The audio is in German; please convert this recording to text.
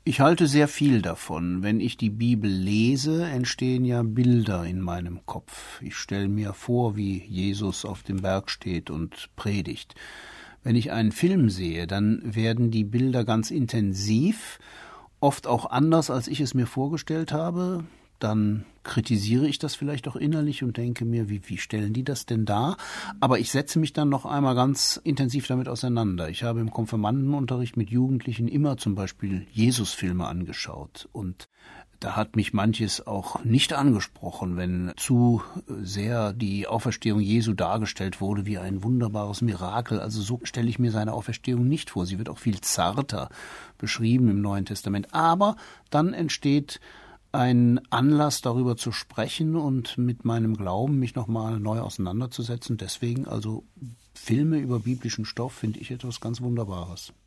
Ich halte sehr viel davon. Wenn ich die Bibel lese, entstehen ja Bilder in meinem Kopf. Ich stelle mir vor, wie Jesus auf dem Berg steht und predigt. Wenn ich einen Film sehe, dann werden die Bilder ganz intensiv, oft auch anders, als ich es mir vorgestellt habe. Dann kritisiere ich das vielleicht auch innerlich und denke mir, wie stellen die das denn dar? Aber ich setze mich dann noch einmal ganz intensiv damit auseinander. Ich habe im Konfirmandenunterricht mit Jugendlichen immer zum Beispiel Jesusfilme angeschaut und da hat mich manches auch nicht angesprochen, wenn zu sehr die Auferstehung Jesu dargestellt wurde wie ein wunderbares Mirakel. Also so stelle ich mir seine Auferstehung nicht vor. Sie wird auch viel zarter beschrieben im Neuen Testament. Aber dann entsteht ein Anlass, darüber zu sprechen und mit meinem Glauben mich nochmal neu auseinanderzusetzen. Deswegen also Filme über biblischen Stoff finde ich etwas ganz Wunderbares.